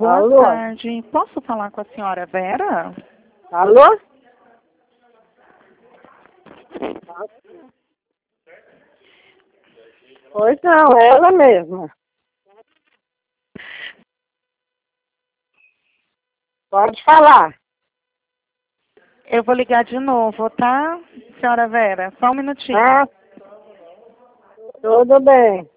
Boa Alô? tarde. Posso falar com a senhora Vera? Alô? Pois não, é ela mesma. Pode falar. Eu vou ligar de novo, tá, senhora Vera? Só um minutinho. Ah, tudo bem.